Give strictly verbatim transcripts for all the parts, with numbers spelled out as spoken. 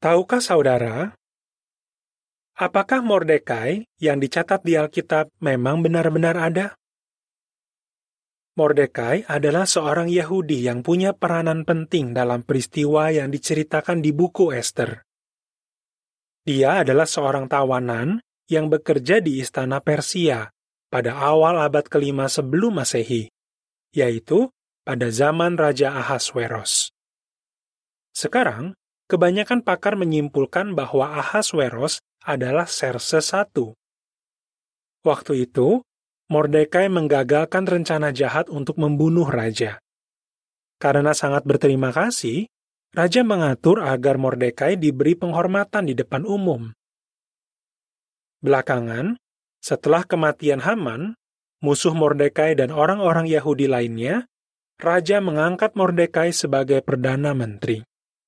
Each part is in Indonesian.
Tahukah saudara, apakah Mordekai yang dicatat di Alkitab memang benar-benar ada? Mordekai adalah seorang Yahudi yang punya peranan penting dalam peristiwa yang diceritakan di buku Ester. Dia adalah seorang tawanan yang bekerja di istana Persia pada awal abad kelima sebelum Masehi, yaitu pada zaman Raja Ahasweros. Sekarang, kebanyakan pakar menyimpulkan bahwa Ahasweros adalah Xerxes satu. Waktu itu, Mordekai menggagalkan rencana jahat untuk membunuh raja. Karena sangat berterima kasih, raja mengatur agar Mordekai diberi penghormatan di depan umum. Belakangan, setelah kematian Haman, musuh Mordekai dan orang-orang Yahudi lainnya, raja mengangkat Mordekai sebagai perdana menteri.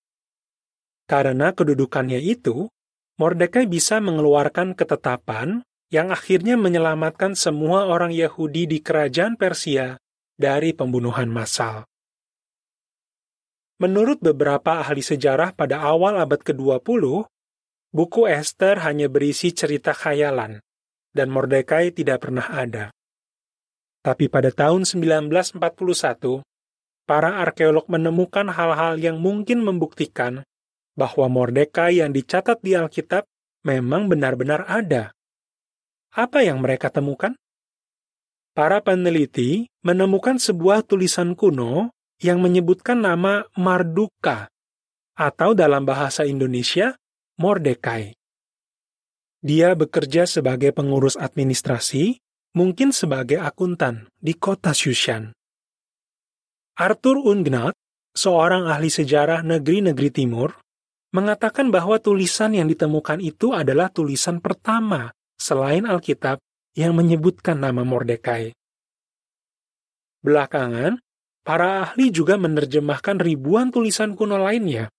Karena kedudukannya itu, Mordekai bisa mengeluarkan ketetapan yang akhirnya menyelamatkan semua orang Yahudi di kerajaan Persia dari pembunuhan massal. Menurut beberapa ahli sejarah pada awal abad kedua puluh, buku Ester hanya berisi cerita khayalan, dan Mordekai tidak pernah ada. Tapi pada tahun sembilan belas empat puluh satu, para arkeolog menemukan hal-hal yang mungkin membuktikan bahwa Mordekai yang dicatat di Alkitab memang benar-benar ada. Apa yang mereka temukan? Para peneliti menemukan sebuah tulisan kuno yang menyebutkan nama Marduka, atau dalam bahasa Indonesia, Mordekai. Dia bekerja sebagai pengurus administrasi, mungkin sebagai akuntan di kota Shushan. Arthur Ungnat, seorang ahli sejarah negeri-negeri timur, mengatakan bahwa tulisan yang ditemukan itu adalah tulisan pertama selain Alkitab yang menyebutkan nama Mordekai. Belakangan, para ahli juga menerjemahkan ribuan tulisan kuno lainnya.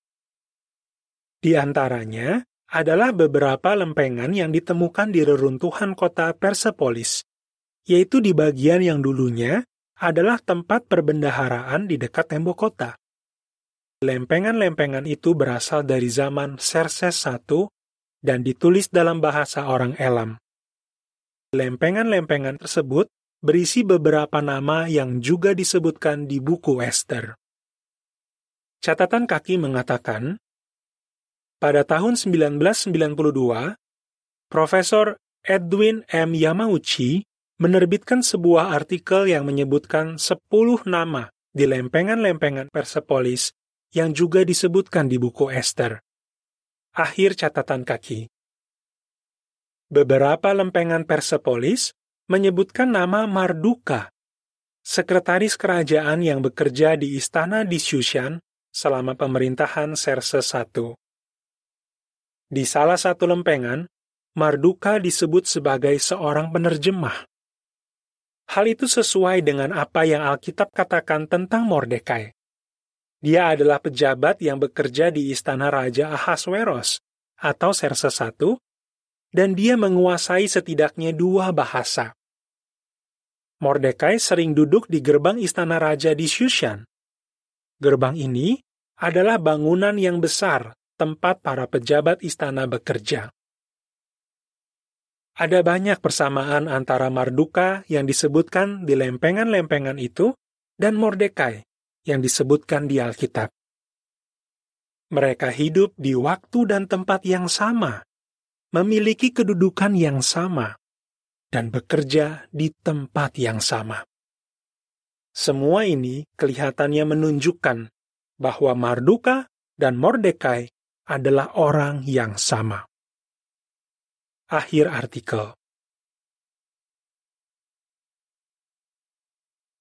Di antaranya adalah beberapa lempengan yang ditemukan di reruntuhan kota Persepolis, yaitu di bagian yang dulunya adalah tempat perbendaharaan di dekat tembok kota. Lempengan-lempengan itu berasal dari zaman Xerxes satu dan ditulis dalam bahasa orang Elam. Lempengan-lempengan tersebut berisi beberapa nama yang juga disebutkan di buku Ester. Catatan kaki mengatakan, pada tahun sembilan belas sembilan puluh dua, Profesor Edwin M. Yamauchi menerbitkan sebuah artikel yang menyebutkan sepuluh nama di lempengan-lempengan Persepolis yang juga disebutkan di buku Ester. Akhir catatan kaki. Beberapa lempengan Persepolis menyebutkan nama Marduka, sekretaris kerajaan yang bekerja di istana di Shushan selama pemerintahan Xerxes satu. Di salah satu lempengan, Marduka disebut sebagai seorang penerjemah. Hal itu sesuai dengan apa yang Alkitab katakan tentang Mordekai. Dia adalah pejabat yang bekerja di istana Raja Ahasweros atau Xerxes satu, dan dia menguasai setidaknya dua bahasa. Mordekai sering duduk di gerbang istana raja di Shushan. Gerbang ini adalah bangunan yang besar tempat para pejabat istana bekerja. Ada banyak persamaan antara Marduka yang disebutkan di lempengan-lempengan itu dan Mordekai yang disebutkan di Alkitab. Mereka hidup di waktu dan tempat yang sama, memiliki kedudukan yang sama, dan bekerja di tempat yang sama. Semua ini kelihatannya menunjukkan bahwa Marduka dan Mordekai adalah orang yang sama. Akhir artikel.